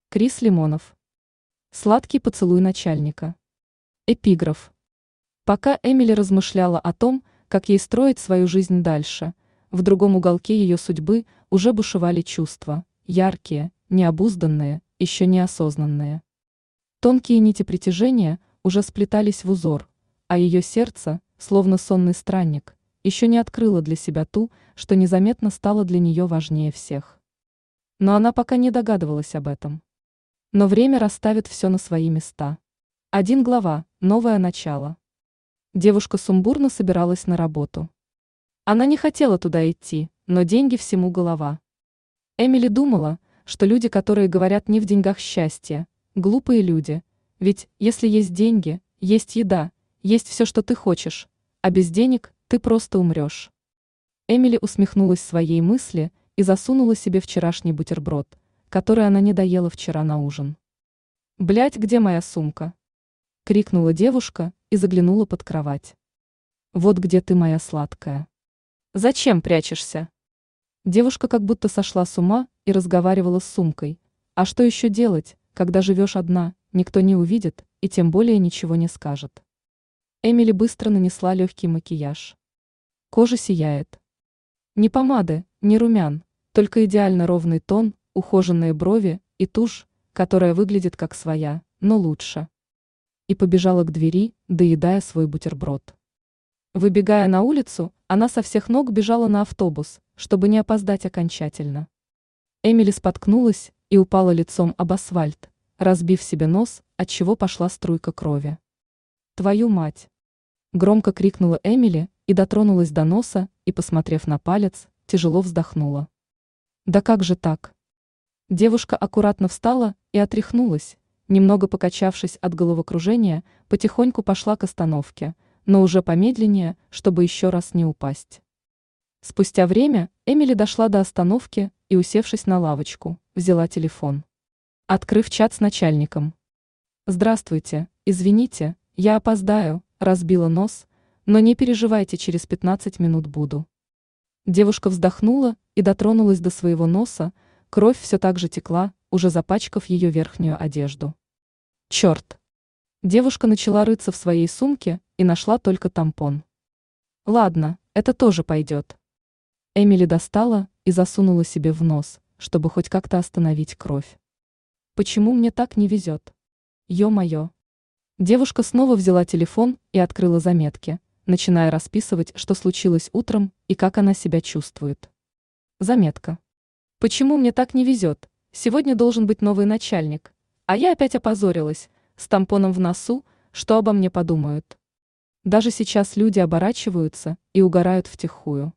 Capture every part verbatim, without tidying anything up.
Крис Лимонов. Сладкий поцелуй начальника. Эпиграф. Пока Эмили размышляла о том, как ей строить свою жизнь дальше, в другом уголке ее судьбы уже бушевали чувства, яркие, необузданные, еще неосознанные. Тонкие нити притяжения уже сплетались в узор, а ее сердце, словно сонный странник, еще не открыло для себя ту, что незаметно стало для нее важнее всех. Но она пока не догадывалась об этом. Но время расставит все на свои места. Один глава, новое начало. Девушка сумбурно собиралась на работу. Она не хотела туда идти, но деньги всему голова. Эмили думала, что люди, которые говорят не в деньгах счастье, глупые люди, ведь если есть деньги, есть еда, есть все, что ты хочешь, а без денег ты просто умрешь. Эмили усмехнулась своей мысли и засунула себе вчерашний бутерброд, который она не доела вчера на ужин. «Блядь, где моя сумка?» — крикнула девушка и заглянула под кровать. «Вот где ты, моя сладкая. Зачем прячешься?» Девушка как будто сошла с ума и разговаривала с сумкой. А что еще делать, когда живешь одна, никто не увидит и тем более ничего не скажет. Эмили быстро нанесла легкий макияж. Кожа сияет. Ни помады, ни румян, только идеально ровный тон, ухоженные брови и тушь, которая выглядит как своя, но лучше. И побежала к двери, доедая свой бутерброд. Выбегая на улицу, она со всех ног бежала на автобус, чтобы не опоздать окончательно. Эмили споткнулась и упала лицом об асфальт, разбив себе нос, отчего пошла струйка крови. «Твою мать!» – громко крикнула Эмили и дотронулась до носа и, посмотрев на палец, тяжело вздохнула. «Да как же так?» Девушка аккуратно встала и отряхнулась, немного покачавшись от головокружения, потихоньку пошла к остановке, но уже помедленнее, чтобы еще раз не упасть. Спустя время Эмили дошла до остановки и, усевшись на лавочку, взяла телефон. Открыв чат с начальником. «Здравствуйте, извините, я опоздаю», разбила нос, «но не переживайте, через пятнадцать минут буду». Девушка вздохнула и дотронулась до своего носа, кровь все так же текла, уже запачкав ее верхнюю одежду. Черт! Девушка начала рыться в своей сумке и нашла только тампон. Ладно, это тоже пойдет. Эмили достала и засунула себе в нос, чтобы хоть как-то остановить кровь. Почему мне так не везет? Ё-моё! Девушка снова взяла телефон и открыла заметки, начиная расписывать, что случилось утром и как она себя чувствует. Заметка. Почему мне так не везет? Сегодня должен быть новый начальник, а я опять опозорилась, с тампоном в носу, что обо мне подумают. Даже сейчас люди оборачиваются и угорают втихую.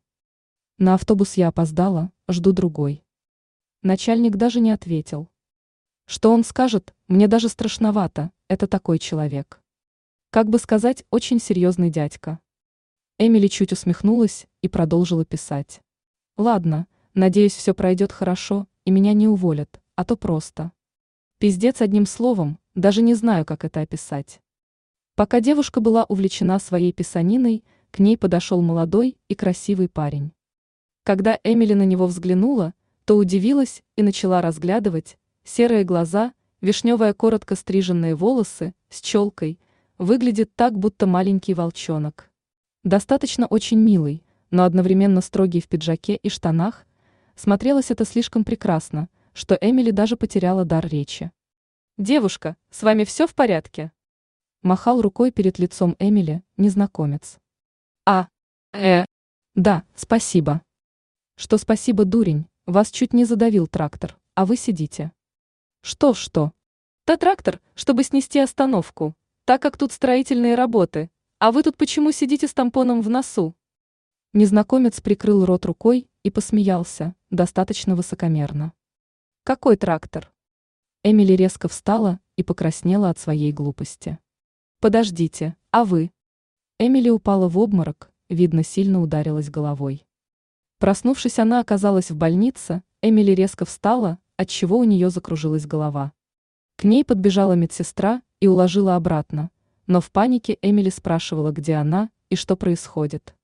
На автобус я опоздала, жду другой. Начальник даже не ответил. Что он скажет, мне даже страшновато, это такой человек. Как бы сказать, очень серьезный дядька. Эмили чуть усмехнулась и продолжила писать. Ладно, надеюсь, все пройдет хорошо и меня не уволят, а то просто. Пиздец одним словом, даже не знаю, как это описать. Пока девушка была увлечена своей писаниной, к ней подошел молодой и красивый парень. Когда Эмили на него взглянула, то удивилась и начала разглядывать серые глаза, вишневые коротко стриженные волосы с челкой, выглядит так, будто маленький волчонок. Достаточно очень милый, но одновременно строгий в пиджаке и штанах, смотрелось это слишком прекрасно, что Эмили даже потеряла дар речи. «Девушка, с вами все в порядке?» Махал рукой перед лицом Эмили незнакомец. «А, э, да, спасибо». «Что спасибо, дурень, вас чуть не задавил трактор, а вы сидите». «Что-что?» «Да трактор, чтобы снести остановку, так как тут строительные работы, а вы тут почему сидите с тампоном в носу?» Незнакомец прикрыл рот рукой и посмеялся, достаточно высокомерно. «Какой трактор?» Эмили резко встала и покраснела от своей глупости. «Подождите, а вы?» Эмили упала в обморок, видно, сильно ударилась головой. Проснувшись, она оказалась в больнице, Эмили резко встала, отчего у нее закружилась голова. К ней подбежала медсестра и уложила обратно, но в панике Эмили спрашивала, где она и что происходит.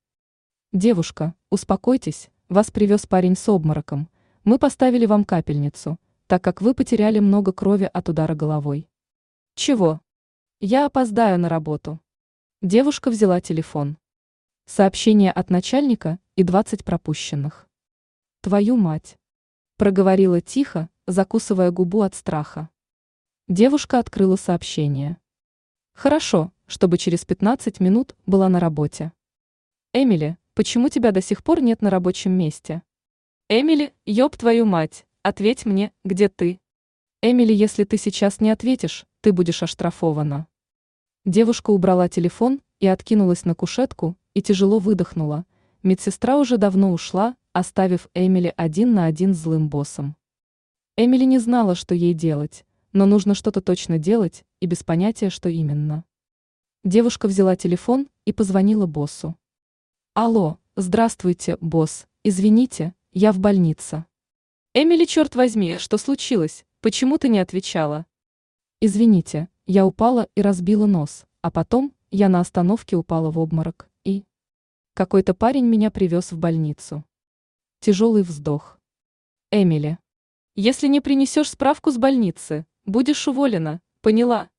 «Девушка, успокойтесь, вас привез парень с обмороком, мы поставили вам капельницу, так как вы потеряли много крови от удара головой. Чего? Я опоздаю на работу. Девушка взяла телефон. Сообщение от начальника и двадцать пропущенных. Твою мать. Проговорила тихо, закусывая губу от страха. Девушка открыла сообщение. Хорошо, чтобы через пятнадцать минут была на работе. Эмили, почему тебя до сих пор нет на рабочем месте? Эмили, ёб твою мать, ответь мне, где ты? Эмили, если ты сейчас не ответишь, ты будешь оштрафована. Девушка убрала телефон и откинулась на кушетку и тяжело выдохнула. Медсестра уже давно ушла, оставив Эмили один на один с злым боссом. Эмили не знала, что ей делать, но нужно что-то точно делать и без понятия, что именно. Девушка взяла телефон и позвонила боссу. Алло, здравствуйте, босс, извините, я в больнице. Эмили, черт возьми, что случилось, почему ты не отвечала? Извините, я упала и разбила нос, а потом я на остановке упала в обморок, и... Какой-то парень меня привез в больницу. Тяжелый вздох. Эмили. Если не принесешь справку с больницы, будешь уволена, поняла?